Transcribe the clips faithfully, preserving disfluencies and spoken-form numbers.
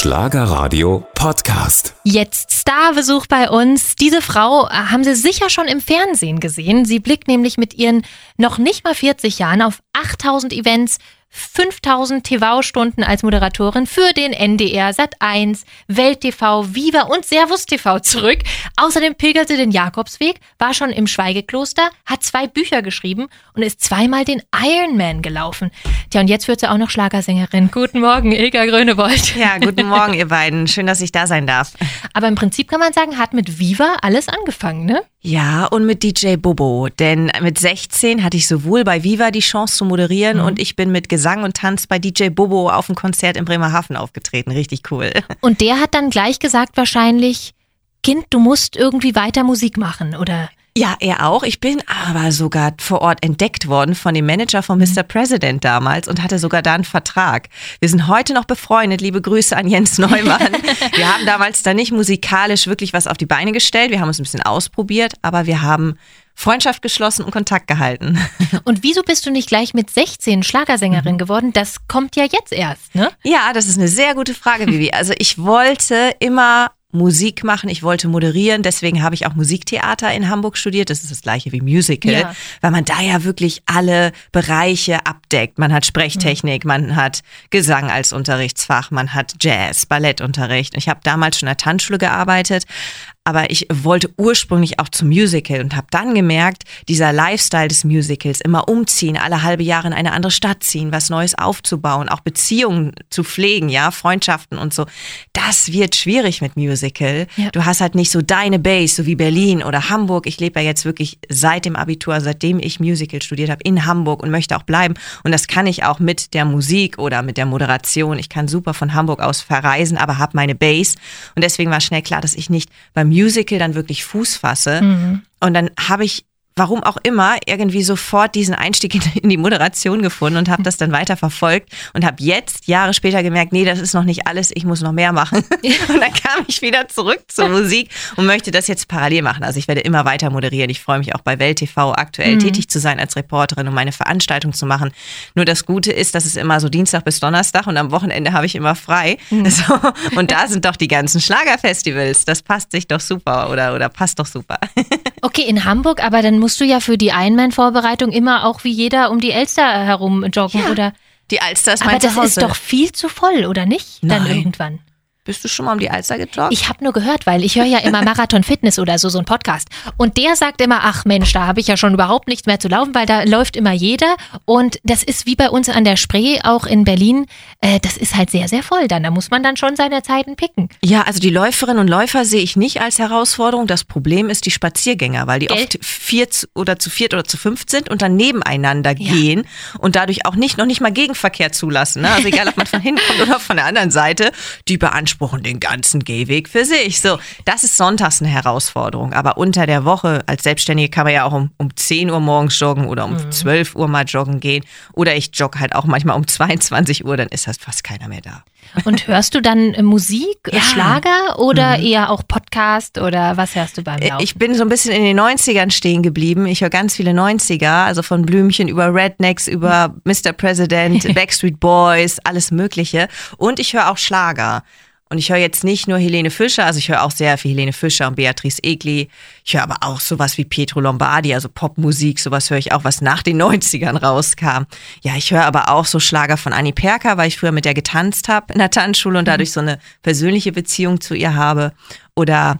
Schlagerradio Podcast. Jetzt Starbesuch bei uns. Diese Frau haben Sie sicher schon im Fernsehen gesehen. Sie blickt nämlich mit ihren noch nicht mal vierzig Jahren auf achttausend Events, fünftausend T V-Stunden als Moderatorin für den N D R, Sat eins, Welt T V, Viva und Servus T V zurück. Außerdem pilgert sie den Jakobsweg, war schon im Schweigekloster, hat zwei Bücher geschrieben und ist zweimal den Ironman gelaufen. Tja, und jetzt wird sie auch noch Schlagersängerin. Guten Morgen, Ilka Grönewold. Ja, guten Morgen, ihr beiden. Schön, dass ich da sein darf. Aber im Prinzip kann man sagen, hat mit Viva alles angefangen, ne? Ja, und mit D J Bobo, denn mit sechzehn hatte ich sowohl bei Viva die Chance zu moderieren mhm. und ich bin mit Gesang und Tanz bei D J Bobo auf dem Konzert in Bremerhaven aufgetreten. Richtig cool. Und der hat dann gleich gesagt wahrscheinlich, Kind, du musst irgendwie weiter Musik machen, oder? Ja, er auch. Ich bin aber sogar vor Ort entdeckt worden von dem Manager von Mister President damals und hatte sogar da einen Vertrag. Wir sind heute noch befreundet. Liebe Grüße an Jens Neumann. Wir haben damals da nicht musikalisch wirklich was auf die Beine gestellt. Wir haben uns ein bisschen ausprobiert, aber wir haben Freundschaft geschlossen und Kontakt gehalten. Und wieso bist du nicht gleich mit sechzehn Schlagersängerin geworden? Das kommt ja jetzt erst, ne? Ja, das ist eine sehr gute Frage, Vivi. Also ich wollte immer Musik machen, ich wollte moderieren, deswegen habe ich auch Musiktheater in Hamburg studiert, das ist das gleiche wie Musical, ja. Weil man da ja wirklich alle Bereiche abdeckt. Man hat Sprechtechnik, mhm. man hat Gesang als Unterrichtsfach, man hat Jazz, Ballettunterricht. Ich habe damals schon in der Tanzschule gearbeitet, aber ich wollte ursprünglich auch zum Musical und habe dann gemerkt, dieser Lifestyle des Musicals, immer umziehen, alle halbe Jahre in eine andere Stadt ziehen, was Neues aufzubauen, auch Beziehungen zu pflegen, ja, Freundschaften und so, das wird schwierig mit Musical. Ja. Du hast halt nicht so deine Base, so wie Berlin oder Hamburg. Ich lebe ja jetzt wirklich seit dem Abitur, seitdem ich Musical studiert habe, in Hamburg und möchte auch bleiben. Und das kann ich auch mit der Musik oder mit der Moderation. Ich kann super von Hamburg aus verreisen, aber habe meine Base. Und deswegen war schnell klar, dass ich nicht beim Musical dann wirklich Fuß fasse. Mhm. Und dann habe ich, warum auch immer, irgendwie sofort diesen Einstieg in die Moderation gefunden und habe das dann weiter verfolgt und habe jetzt, Jahre später gemerkt, nee, das ist noch nicht alles, ich muss noch mehr machen. Und dann kam ich wieder zurück zur Musik und möchte das jetzt parallel machen. Also ich werde immer weiter moderieren. Ich freue mich auch bei Welt T V aktuell mhm. tätig zu sein als Reporterin und meine Veranstaltung zu machen. Nur das Gute ist, dass es immer so Dienstag bis Donnerstag und am Wochenende habe ich immer frei. Mhm. So, und da sind doch die ganzen Schlagerfestivals. Das passt sich doch super oder, oder passt doch super. Okay, in Hamburg, aber dann musst du ja für die Ironman-Vorbereitung immer auch wie jeder um die Elster herum joggen, ja, oder? Die Alster ist mein Zuhause. Aber das Zuhause. ist doch viel zu voll, oder nicht? Dann Nein. irgendwann. Bist du schon mal um die Alster gejoggt? Ich habe nur gehört, weil ich höre ja immer Marathon Fitness oder so, so ein Podcast. Und der sagt immer, ach Mensch, da habe ich ja schon überhaupt nichts mehr zu laufen, weil da läuft immer jeder. Und das ist wie bei uns an der Spree, auch in Berlin, äh, das ist halt sehr, sehr voll dann. Da muss man dann schon seine Zeiten picken. Ja, also die Läuferinnen und Läufer sehe ich nicht als Herausforderung. Das Problem ist die Spaziergänger, weil die Gell? oft vier oder zu viert oder zu fünft sind und dann nebeneinander ja. gehen und dadurch auch nicht noch nicht mal Gegenverkehr zulassen. Ne? Also egal, ob man von hinten kommt oder von der anderen Seite, die beanspruchen den ganzen Gehweg für sich. So, das ist sonntags eine Herausforderung. Aber unter der Woche als Selbstständige kann man ja auch um, um zehn Uhr morgens joggen oder um mhm. zwölf Uhr mal joggen gehen. Oder ich jogge halt auch manchmal um zweiundzwanzig Uhr, dann ist halt fast keiner mehr da. Und hörst du dann Musik, ja. Schlager oder mhm. eher auch Podcast oder was hörst du beim Laufen? Ich bin so ein bisschen in den neunzigern stehen geblieben. Ich höre ganz viele neunziger, also von Blümchen über Rednecks, über Mister President, Backstreet Boys, alles Mögliche. Und ich höre auch Schlager. Und ich höre jetzt nicht nur Helene Fischer, also ich höre auch sehr viel Helene Fischer und Beatrice Egli. Ich höre aber auch sowas wie Pietro Lombardi, also Popmusik, sowas höre ich auch, was nach den neunzigern rauskam. Ja, ich höre aber auch so Schlager von Anni Perka, weil ich früher mit der getanzt habe in der Tanzschule und dadurch so eine persönliche Beziehung zu ihr habe. Oder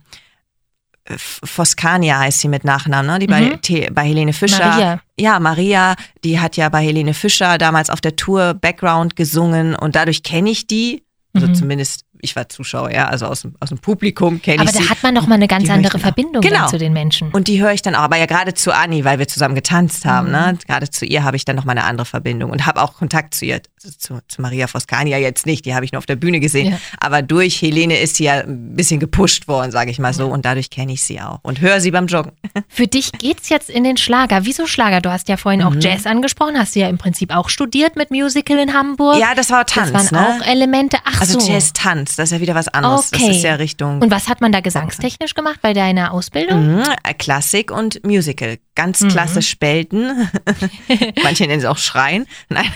Foskania heißt sie mit Nachnamen, ne? Die bei, mhm. bei Helene Fischer. Maria. Ja, Maria, die hat ja bei Helene Fischer damals auf der Tour Background gesungen und dadurch kenne ich die. Also mhm. zumindest, ich war Zuschauer, ja, also aus dem, aus dem Publikum kenne ich sie. Aber da hat man doch mal eine ganz andere Verbindung genau. dann zu den Menschen. Und die höre ich dann auch, aber ja gerade zu Anni, weil wir zusammen getanzt haben, mhm. ne? Gerade zu ihr habe ich dann noch mal eine andere Verbindung und habe auch Kontakt zu ihr. Also zu, zu Maria Foskania jetzt nicht, die habe ich nur auf der Bühne gesehen. Ja. Aber durch Helene ist sie ja ein bisschen gepusht worden, sage ich mal so. Ja. Und dadurch kenne ich sie auch und höre sie beim Joggen. Für dich geht's jetzt in den Schlager. Wieso Schlager? Du hast ja vorhin auch mhm. Jazz angesprochen, hast du ja im Prinzip auch studiert mit Musical in Hamburg. Ja, das war Tanz, Das waren ne? auch Elemente. Ach also so. Jazz, Tanz. Dance. Das ist ja wieder was anderes. Okay. Das ist ja Richtung... Und was hat man da gesangstechnisch gemacht bei deiner Ausbildung? Mhm, Klassik und Musical. Ganz klassisch Spelten. Manche nennen es auch Schreien. Nein.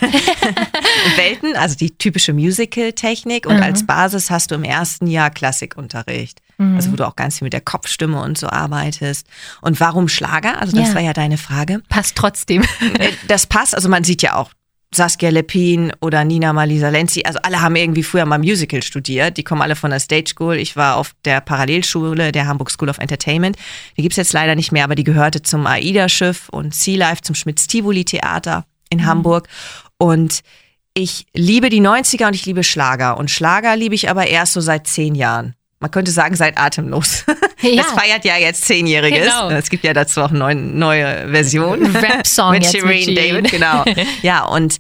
Welten, also die typische Musical-Technik. Und mhm. als Basis hast du im ersten Jahr Klassikunterricht. Mhm. Also wo du auch ganz viel mit der Kopfstimme und so arbeitest. Und warum Schlager? Also das ja. war ja deine Frage. Passt trotzdem. Das passt. Also man sieht ja auch Saskia Lepin oder Nina Malisa Lenzi, also alle haben irgendwie früher mal Musical studiert, die kommen alle von der Stage School, ich war auf der Parallelschule der Hamburg School of Entertainment, die gibt's jetzt leider nicht mehr, aber die gehörte zum AIDA-Schiff und Sea Life, zum Schmitz-Tivoli-Theater in mhm. Hamburg und ich liebe die neunziger und ich liebe Schlager und Schlager liebe ich aber erst so seit zehn Jahren. Man könnte sagen, seit Atemlos. Ja. Das feiert ja jetzt Zehnjähriges. Genau. Es gibt ja dazu auch eine neue Version. Rap-Song mit jetzt Shireen mit David, genau. Ja, und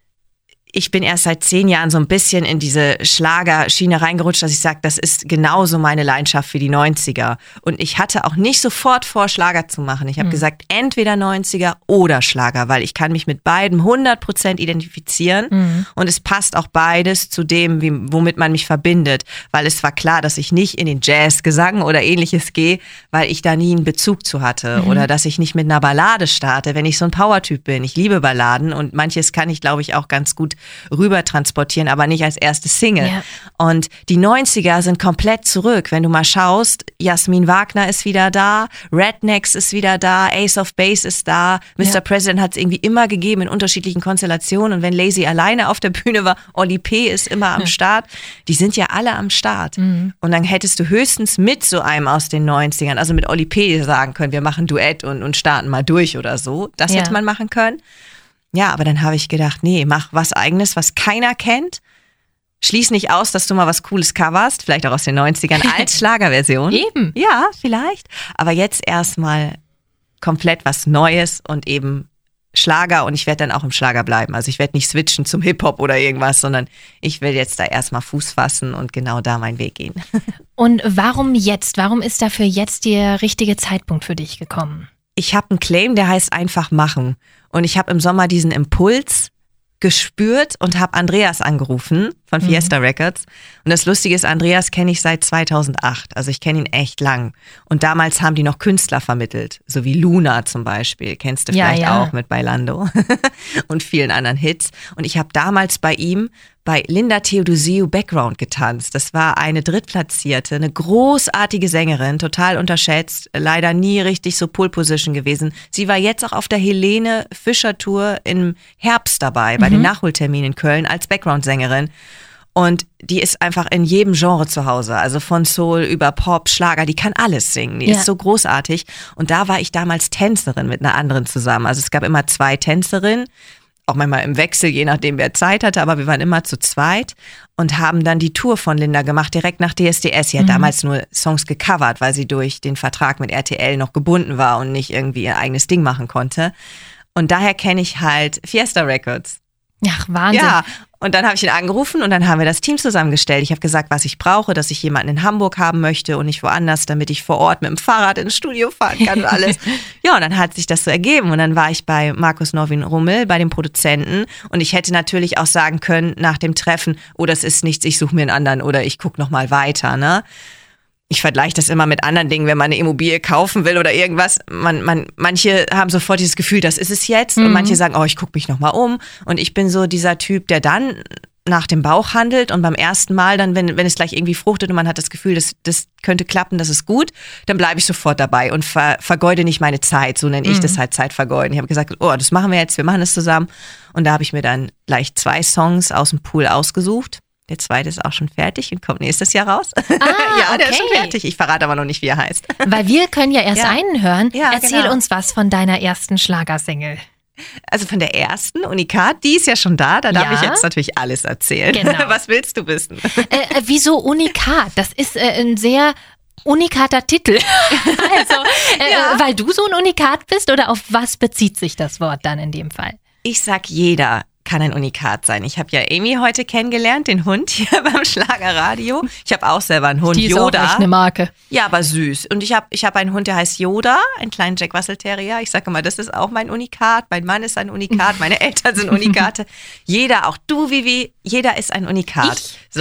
ich bin erst seit zehn Jahren so ein bisschen in diese Schlagerschiene reingerutscht, dass ich sage, das ist genauso meine Leidenschaft für die neunziger. Und ich hatte auch nicht sofort vor, Schlager zu machen. Ich habe mhm. gesagt, entweder neunziger oder Schlager, weil ich kann mich mit beidem hundert Prozent identifizieren. Mhm. Und es passt auch beides zu dem, wie, womit man mich verbindet. Weil es war klar, dass ich nicht in den Jazz, Gesang oder ähnliches gehe, weil ich da nie einen Bezug zu hatte. Mhm. Oder dass ich nicht mit einer Ballade starte, wenn ich so ein Powertyp bin. Ich liebe Balladen und manches kann ich, glaube ich, auch ganz gut rüber transportieren, aber nicht als erste Single. Ja. Und die neunziger sind komplett zurück. Wenn du mal schaust, Jasmin Wagner ist wieder da, Rednecks ist wieder da, Ace of Base ist da, Mister Ja. President hat es irgendwie immer gegeben in unterschiedlichen Konstellationen und wenn Lazy alleine auf der Bühne war, Oli P. ist immer am Start. Die sind ja alle am Start. Mhm. Und dann hättest du höchstens mit so einem aus den neunzigern, also mit Oli P. sagen können, wir machen Duett und, und starten mal durch oder so. Das ja. hätte man machen können. Ja, aber dann habe ich gedacht, nee, mach was Eigenes, was keiner kennt. Schließ nicht aus, dass du mal was Cooles coverst, vielleicht auch aus den neunzigern als Schlagerversion. Eben. Ja, vielleicht. Aber jetzt erstmal komplett was Neues und eben Schlager und ich werde dann auch im Schlager bleiben. Also ich werde nicht switchen zum Hip-Hop oder irgendwas, sondern ich will jetzt da erstmal Fuß fassen und genau da meinen Weg gehen. Und warum jetzt? Warum ist dafür jetzt der richtige Zeitpunkt für dich gekommen? Ich habe einen Claim, der heißt einfach machen. Und ich habe im Sommer diesen Impuls gespürt und habe Andreas angerufen von Fiesta mhm. Records. Und das Lustige ist, Andreas kenne ich seit zweitausendacht. Also ich kenne ihn echt lang. Und damals haben die noch Künstler vermittelt, so wie Luna zum Beispiel. Kennst du ja, vielleicht ja. auch mit Bailando und vielen anderen Hits. Und ich habe damals bei ihm bei Linda Theodosiou Background getanzt. Das war eine Drittplatzierte, eine großartige Sängerin, total unterschätzt, leider nie richtig so Pole Position gewesen. Sie war jetzt auch auf der Helene Fischer Tour im Herbst dabei, bei mhm. den Nachholterminen in Köln als Background-Sängerin. Und die ist einfach in jedem Genre zu Hause, also von Soul über Pop, Schlager, die kann alles singen, die ja. ist so großartig. Und da war ich damals Tänzerin mit einer anderen zusammen. Also es gab immer zwei Tänzerinnen, auch manchmal im Wechsel, je nachdem wer Zeit hatte, aber wir waren immer zu zweit und haben dann die Tour von Linda gemacht, direkt nach D S D S. Sie hat mhm. damals nur Songs gecovert, weil sie durch den Vertrag mit R T L noch gebunden war und nicht irgendwie ihr eigenes Ding machen konnte. Und daher kenne ich halt Fiesta Records. Ach, Wahnsinn. Ja, und dann habe ich ihn angerufen und dann haben wir das Team zusammengestellt. Ich habe gesagt, was ich brauche, dass ich jemanden in Hamburg haben möchte und nicht woanders, damit ich vor Ort mit dem Fahrrad ins Studio fahren kann und alles. Ja, und dann hat sich das so ergeben und dann war ich bei Markus Norwin Rummel, bei dem Produzenten und ich hätte natürlich auch sagen können nach dem Treffen, oh, das ist nichts, ich suche mir einen anderen oder ich gucke nochmal weiter, ne? Ich vergleiche das immer mit anderen Dingen, wenn man eine Immobilie kaufen will oder irgendwas. Man, man, manche haben sofort dieses Gefühl, das ist es jetzt. Mhm. Und manche sagen, oh, ich gucke mich nochmal um. Und ich bin so dieser Typ, der dann nach dem Bauch handelt und beim ersten Mal dann, wenn, wenn es gleich irgendwie fruchtet und man hat das Gefühl, das, das könnte klappen, das ist gut, dann bleibe ich sofort dabei und ver, vergeude nicht meine Zeit. So nenne ich mhm. das halt, Zeit vergeuden. Ich habe gesagt, oh, das machen wir jetzt, wir machen das zusammen. Und da habe ich mir dann gleich zwei Songs aus dem Pool ausgesucht. Der zweite ist auch schon fertig und kommt nächstes Jahr raus. Ah, ja, der okay. ist schon fertig. Ich verrate aber noch nicht, wie er heißt. Weil wir können ja erst ja. einen hören. Ja, Erzähl genau. uns was von deiner ersten Schlagersingle. Also von der ersten, Unikat, die ist ja schon da. Da darf ja? ich jetzt natürlich alles erzählen. Genau. Was willst du wissen? Äh, äh, wieso Unikat? Das ist äh, ein sehr unikater Titel. also, äh, ja. weil du so ein Unikat bist oder auf was bezieht sich das Wort dann in dem Fall? Ich sag, jeder kann ein Unikat sein. Ich habe ja Amy heute kennengelernt, den Hund hier beim Schlagerradio. Ich habe auch selber einen Hund, Die ist Yoda. auch echt eine Marke. Ja, aber süß. Und ich habe ich hab einen Hund, der heißt Yoda, einen kleinen Jack Russell Terrier. Ich sage immer, das ist auch mein Unikat. Mein Mann ist ein Unikat, meine Eltern sind Unikate. Jeder, auch du, Vivi, jeder ist ein Unikat. Ich? So,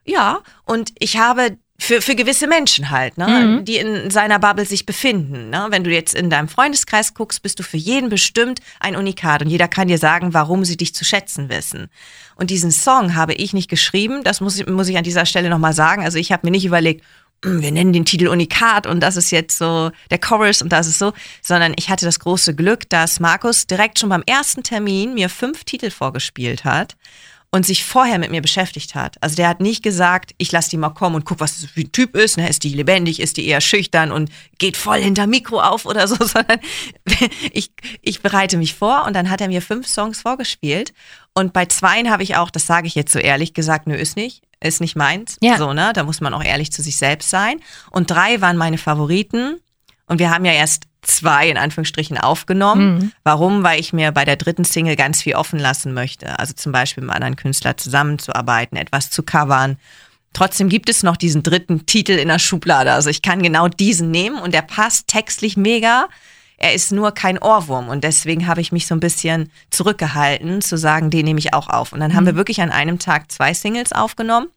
Ja, und ich habe für, für gewisse Menschen halt, ne, mhm. die in seiner Bubble sich befinden. Ne? Wenn du jetzt in deinem Freundeskreis guckst, bist du für jeden bestimmt ein Unikat und jeder kann dir sagen, warum sie dich zu schätzen wissen. Und diesen Song habe ich nicht geschrieben, das muss ich, muss ich an dieser Stelle nochmal sagen. Also ich habe mir nicht überlegt, wir nennen den Titel Unikat und das ist jetzt so der Chorus und das ist so, sondern ich hatte das große Glück, dass Markus direkt schon beim ersten Termin mir fünf Titel vorgespielt hat und sich vorher mit mir beschäftigt hat. Also der hat nicht gesagt, ich lasse die mal kommen und guck, was das für ein Typ ist. Ne? Ist die lebendig, ist die eher schüchtern und geht voll hinter Mikro auf oder so, sondern ich, ich bereite mich vor und dann hat er mir fünf Songs vorgespielt. Und bei zweien habe ich auch, das sage ich jetzt so ehrlich, gesagt, nö, ist nicht, ist nicht meins. Ja. So, ne? Da muss man auch ehrlich zu sich selbst sein. Und drei waren meine Favoriten. Und wir haben ja erst zwei in Anführungsstrichen aufgenommen. Mhm. Warum? Weil ich mir bei der dritten Single ganz viel offen lassen möchte. Also zum Beispiel mit einem anderen Künstler zusammenzuarbeiten, etwas zu covern. Trotzdem gibt es noch diesen dritten Titel in der Schublade. Also ich kann genau diesen nehmen und der passt textlich mega. Er ist nur kein Ohrwurm und deswegen habe ich mich so ein bisschen zurückgehalten, zu sagen, den nehme ich auch auf. Und dann mhm. haben wir wirklich an einem Tag zwei Singles aufgenommen.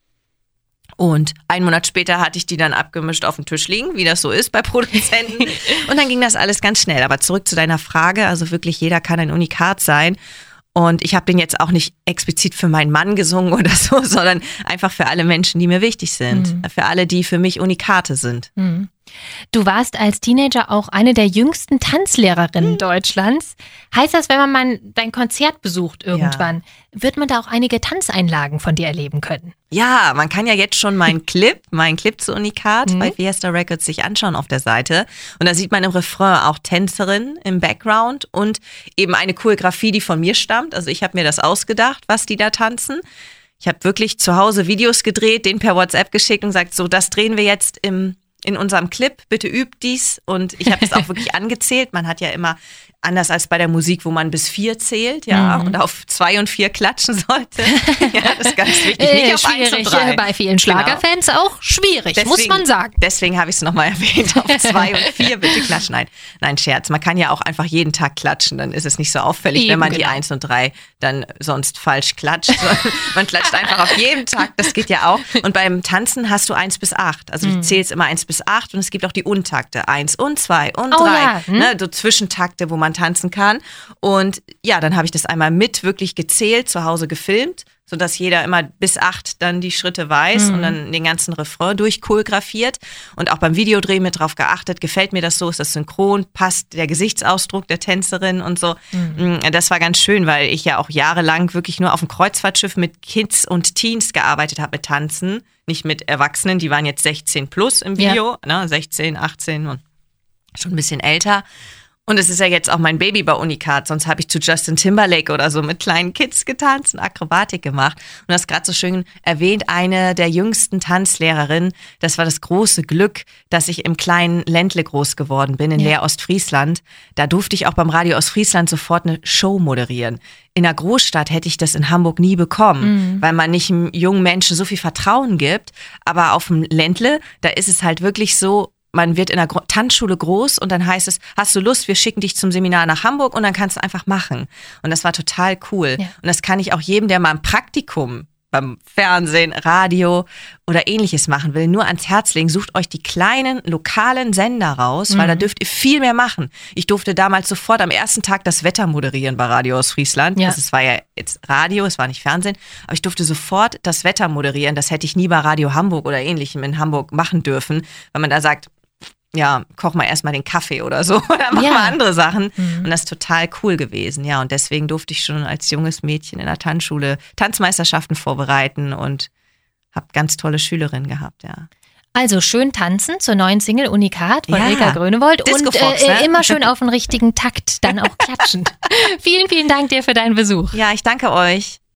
Und einen Monat später hatte ich die dann abgemischt auf dem Tisch liegen, wie das so ist bei Produzenten. Und dann ging das alles ganz schnell. Aber zurück zu deiner Frage, also wirklich jeder kann ein Unikat sein. Und ich habe den jetzt auch nicht explizit für meinen Mann gesungen oder so, sondern einfach für alle Menschen, die mir wichtig sind. Mhm. Für alle, die für mich Unikate sind. Mhm. Du warst als Teenager auch eine der jüngsten Tanzlehrerinnen mhm. Deutschlands. Heißt das, wenn man mal dein Konzert besucht irgendwann, ja. wird man da auch einige Tanzeinlagen von dir erleben können? Ja, man kann ja jetzt schon meinen Clip, meinen Clip zu Unikat mhm. bei Fiesta Records sich anschauen auf der Seite. Und da sieht man im Refrain auch Tänzerinnen im Background und eben eine Choreografie, die von mir stammt. Also ich habe mir das ausgedacht, was die da tanzen. Ich habe wirklich zu Hause Videos gedreht, den per WhatsApp geschickt und gesagt, so, das drehen wir jetzt im in unserem Clip, bitte übt dies. Und ich habe das auch wirklich angezählt. Man hat ja immer, anders als bei der Musik, wo man bis vier zählt, ja, mhm. und auf zwei und vier klatschen sollte. Ja, das ist ganz wichtig. Nicht äh, auf schwierig, eins und drei. Bei vielen Schlagerfans genau. auch schwierig, deswegen, muss man sagen. Deswegen habe ich es nochmal erwähnt, auf zwei und vier bitte klatschen. Nein, nein, Scherz. Man kann ja auch einfach jeden Tag klatschen, dann ist es nicht so auffällig, Eben, wenn man genau. die eins und drei dann sonst falsch klatscht. Man klatscht einfach auf jeden Tag, das geht ja auch. Und beim Tanzen hast du eins bis acht. Also du mhm. zählst immer eins bis acht und es gibt auch die Untakte. Eins und zwei und oh, drei. Ja. Hm? Ne, so Zwischentakte, wo man tanzen kann. Und ja, dann habe ich das einmal mit wirklich gezählt, zu Hause gefilmt, sodass jeder immer bis acht dann die Schritte weiß mhm. und dann den ganzen Refrain durchchoreografiert. Und auch beim Videodreh mit drauf geachtet, gefällt mir das so, ist das synchron, passt der Gesichtsausdruck der Tänzerin und so. Mhm. Das war ganz schön, weil ich ja auch jahrelang wirklich nur auf dem Kreuzfahrtschiff mit Kids und Teens gearbeitet habe mit Tanzen, nicht mit Erwachsenen, die waren jetzt sechzehn plus im Video, ja. ne, sechzehn, achtzehn und schon ein bisschen älter. Und es ist ja jetzt auch mein Baby bei Unikat, sonst habe ich zu Justin Timberlake oder so mit kleinen Kids getanzt und Akrobatik gemacht. Und das gerade so schön erwähnt, eine der jüngsten Tanzlehrerinnen, das war das große Glück, dass ich im kleinen Ländle groß geworden bin, in ja. Leer Ostfriesland. Da durfte ich auch beim Radio Ostfriesland sofort eine Show moderieren. In einer Großstadt hätte ich das in Hamburg nie bekommen, mhm. weil man nicht einem jungen Menschen so viel Vertrauen gibt. Aber auf dem Ländle, da ist es halt wirklich so, man wird in einer Tanzschule groß und dann heißt es, hast du Lust, wir schicken dich zum Seminar nach Hamburg und dann kannst du einfach machen. Und das war total cool. Ja. Und das kann ich auch jedem, der mal ein Praktikum beim Fernsehen, Radio oder ähnliches machen will, nur ans Herz legen. Sucht euch die kleinen, lokalen Sender raus, mhm. weil da dürft ihr viel mehr machen. Ich durfte damals sofort am ersten Tag das Wetter moderieren bei Radio Ostfriesland. Ja. Also es war ja jetzt Radio, es war nicht Fernsehen, aber ich durfte sofort das Wetter moderieren. Das hätte ich nie bei Radio Hamburg oder ähnlichem in Hamburg machen dürfen, weil man da sagt, ja, koch mal erstmal den Kaffee oder so oder mach ja. mal andere Sachen. Mhm. Und das ist total cool gewesen. Ja, und deswegen durfte ich schon als junges Mädchen in der Tanzschule Tanzmeisterschaften vorbereiten und habe ganz tolle Schülerinnen gehabt, ja. Also schön tanzen zur neuen Single Unikat von ja. Ilka Grönewold und Fox, äh, ne? immer schön auf den richtigen Takt, dann auch klatschend. Vielen, vielen Dank dir für deinen Besuch. Ja, ich danke euch.